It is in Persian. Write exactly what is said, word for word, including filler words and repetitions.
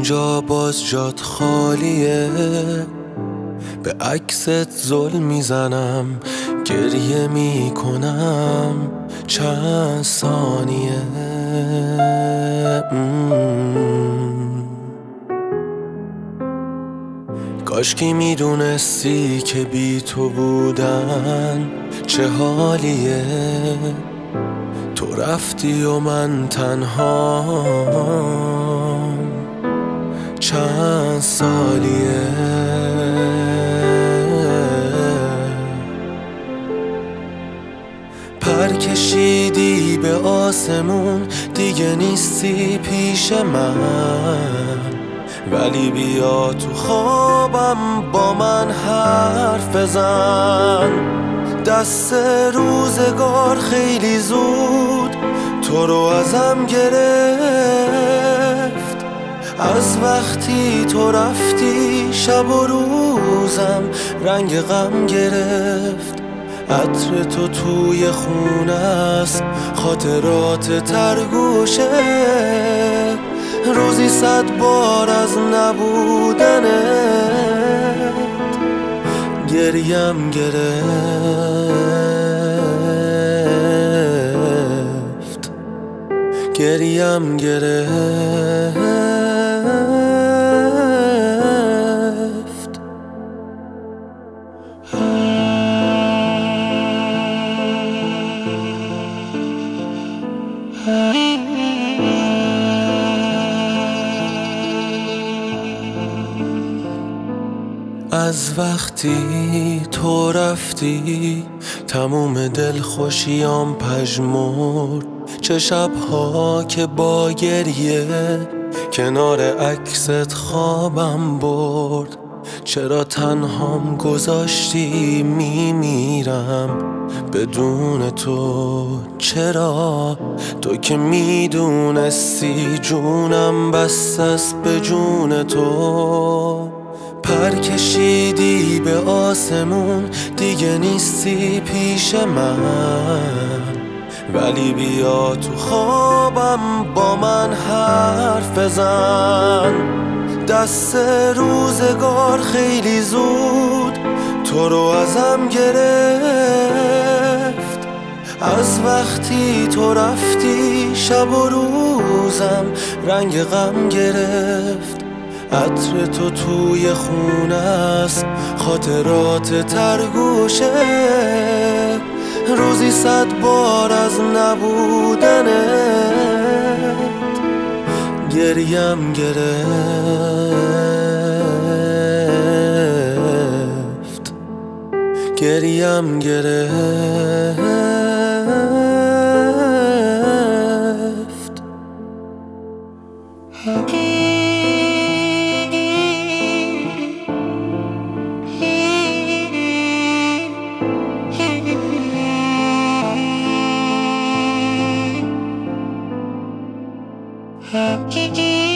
اینجا باز جات خالیه، به عکست زل میزنم، گریه میکنم چند ثانیه. کاشکی میدونستی که بی تو بودن چه حالیه، تو رفتی و من تنهام چند سالیه. پر کشیدی به آسمون، دیگه نیستی پیش من، ولی بیا تو خوابم با من حرف بزن. دست روزگار خیلی زود تو رو ازم گرفت، از وقتی تو رفتی شب و روزم رنگ غم گرفت. عطر تو توی خونه است، خاطرات ترگوشه، روزی صد بار از نبودنت گریم گرفت، گریم گرفت. از وقتی تو رفتی تموم دل خوشیام پژمرد، چه شبها که با گریه کنار عکست خوابم برد. چرا تنهام گذاشتی میمیرم بدون تو؟ چرا تو که میدونستی جونم بس است به جون تو؟ پر کشیدی به آسمون، دیگه نیستی پیش من، ولی بیا تو خوابم با من حرف بزن. دست روزگار خیلی زود تو رو ازم گرفت، از وقتی تو رفتی شب و روزم رنگ غم گرفت. عطر تو توی خونه است، خاطرات ترگوشه، روزی صد بار از نبودنت گریم گرفت، گریم گرفت. Hey,